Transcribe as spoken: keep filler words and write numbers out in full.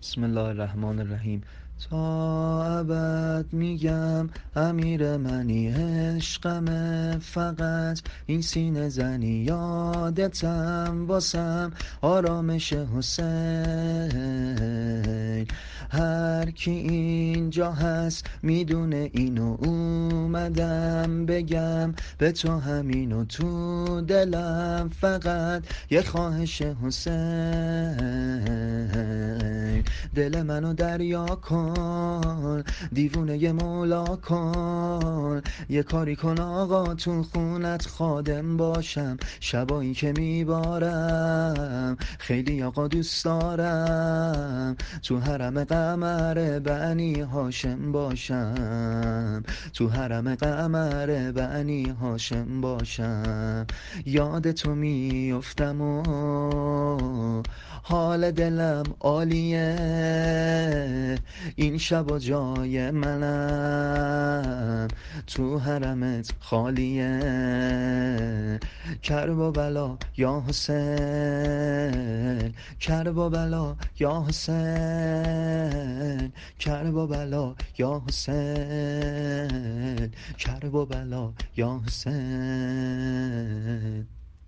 بسم الله الرحمن الرحیم. تا ابد میگم امیر منی، عشقمه فقط این سینه زنی، یادتم واسم آرامش حسین. هر کی اینجا هست میدونه اینو، اومدم بگم به تو همینو، تو دلم فقط یه خواهش حسین. دل منو دریا کن، دیوونه ی مولا کن، یه کاری کن آقا تو خونت خادم باشم، شبایی که میبارم خیلی آقا دوست دارم، تو حرم قمر بنی هاشم باشم، تو حرم قمر بنی هاشم باشم. یاد تو میفتم و حال دلم عالیه، این شب و جای منم تو حرمت خالیه. کرب و بلا یا حسین، کرب و بلا یا حسین، کرب و بلا یا حسین، کرب و بلا یا حسین.